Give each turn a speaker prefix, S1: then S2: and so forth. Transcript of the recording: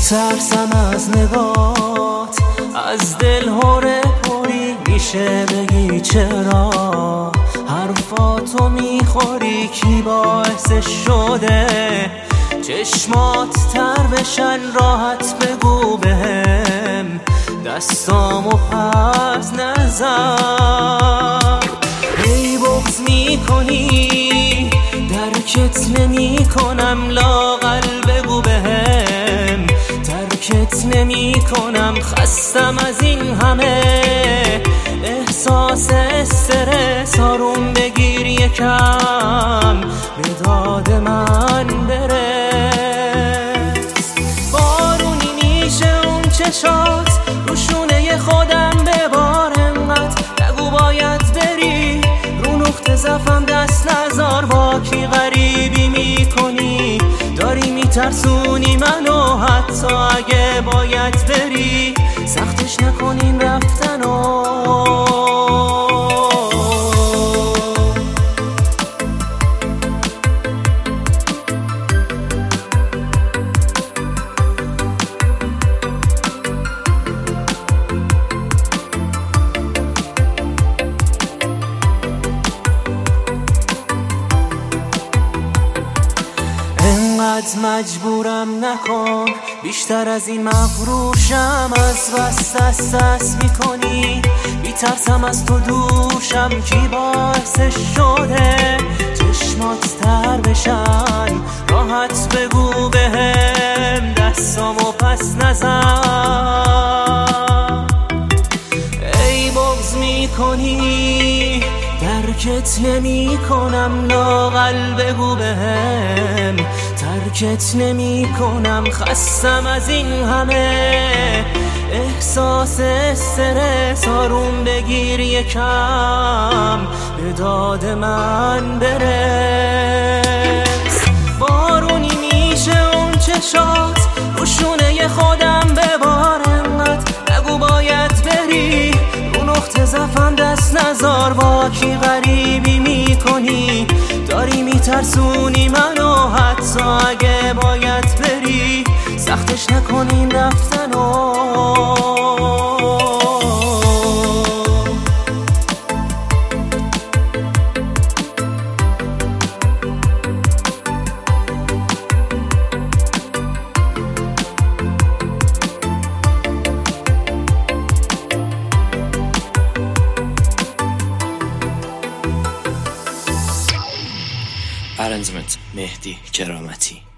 S1: میترسم از نگات، از دل هره پری میشه بگی چرا حرفاتو میخوری، کی باعثش شده چشمات تر بشن، راحت بگو بهم دستامو پس نزن. ای بغض میکنی درکت نمی کنم، لااقل بگو بهم ترکت نمی کنم، خستم از این همه احساس استرس، آروم بگیر یکم به داد من برس. بارونی میشه اون چشات رو شونه خودم ببار، انقدر نگو باید بری رو نقطه ضعفم دست نزار، با کی غریبی میکنی داری میترسونی منو، حتی اگه باید بری سختش نکنین رفتنو. انقدر مجبورم نکن، بیشتر از این مغروشم، از بس دست میکنی، میترسم از تو دوشم، کی باعثش شده چشمات تر بشن، راحت بگو بهم دستامو پس نزن. ای بغض میکنی درکت نمی کنم، لااقل بگو بهم ترکت نمی کنم، خستم از این همه احساس استرس، آروم بگیر یکم به داد من برس. بارونی میشه اون چشات رو شونه خودم ببار، انقدر نگو باید بری رو نقطه ضعفم دست نزار، با کی غریبی میکنی داری میترسونی منو، حتی اگه باید بری سختش نکنین رفتنو.
S2: Arrangement مهدی کرامتی.